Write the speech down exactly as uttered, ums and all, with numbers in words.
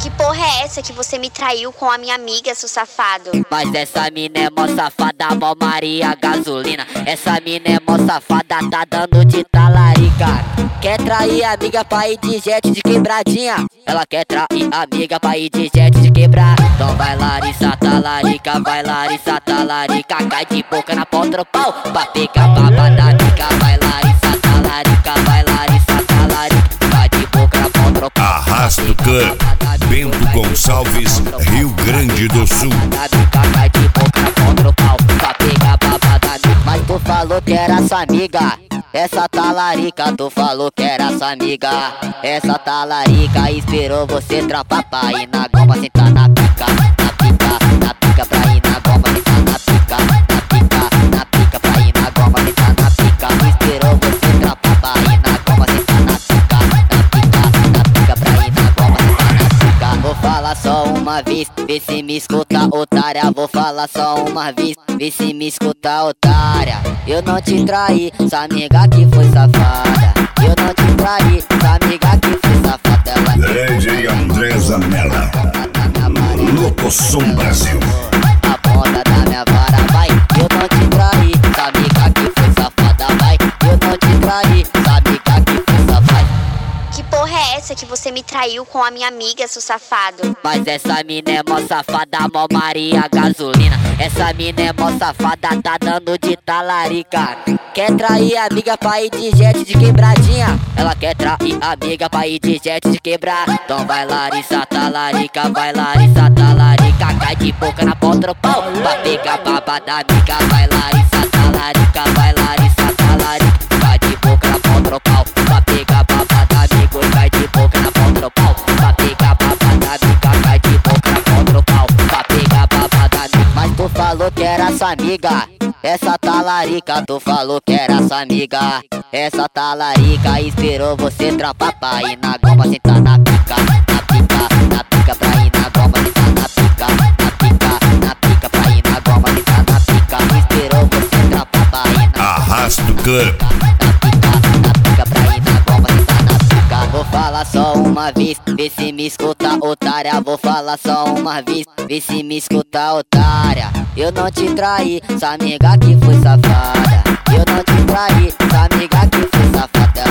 Que porra é essa que você me traiu com a minha amiga, seu safado? Mas essa mina é mó safada, mó Maria gasolina. Essa mina é mó safada, tá dando de talarica. Quer trair amiga pra ir de jet de quebradinha. Ela quer trair amiga pra ir de jet de quebrar. Então vai Larissa talarica, vai Larissa talarica. Cai de boca na pau, pra pegar baba da amiga. Vai Larissa talarica, vai Larissa talarica. Cai de boca na pau. Arrasta o clã, Bento Gonçalves, Rio Grande do Sul. Cai de boca na pau, pra pegar baba da amiga. Mas tu falou que era sua amiga. Essa talarica, tu falou que era sua amiga. Essa talarica esperou você trampar pra ir na goma, sentar na pica, na pica, na pica pra ir na goma, sentar na pica, na pica, na pica pra ir na goma, sentar na pica. Esperou você trampar pra ir na goma, sentar na pica, na pica, na pica pra ir na goma, sentar na pica. Vou falar só uma vez, vê se me escuta, otária. Vou falar só uma vez, vê se me escuta, otária. Eu não te traí, sua amiga que foi safada. Eu não te traí, sua amiga que foi safada. Ela D J Andresa Mela, Locosom Brasil. A ponta da minha vara, vai. Eu não te traí, sua amiga que foi safada, vai. Eu não te traí, sua amiga que foi safada. Que porra é essa que você me traiu com a minha amiga, seu safado? Mas essa mina é mó safada, mó Maria gasolina. Essa mina é mó safada, tá dando de talarica. Quer trair amiga pra ir de jet de quebradinha. Ela quer trair amiga pra ir de jet de quebrar. Então vai Larissa talarica, vai Larissa talarica. Cai de boca na pau, pra pegar baba da amiga. Vai Larissa talarica, vai Larissa talarica. Cai de boca na pau, pra pegar baba da amiga. Cai de boca na pau, pra pegar baba da amiga. Cai de boca na pau, pra pegar baba da amiga. Mas tu falou que era sua amiga. Essa talarica, tu falou que era sua amiga. Essa talarica esperou você trampar pra ir na goma, sentar na pica, na pica, na pica pra ir na goma, sentar na pica, na pica, na pica pra ir na goma, sentar na pica. Esperou você trampar pra ir na Arrasta o clã, na pica, na pica pra ir na goma, sentar na pica. Vou falar só uma vez, vê se me escuta, otária. Vou falar só uma vez, vê se me escuta, otária. Eu não te traí, sua amiga que foi safada. Eu não te traí, sua amiga que foi safada.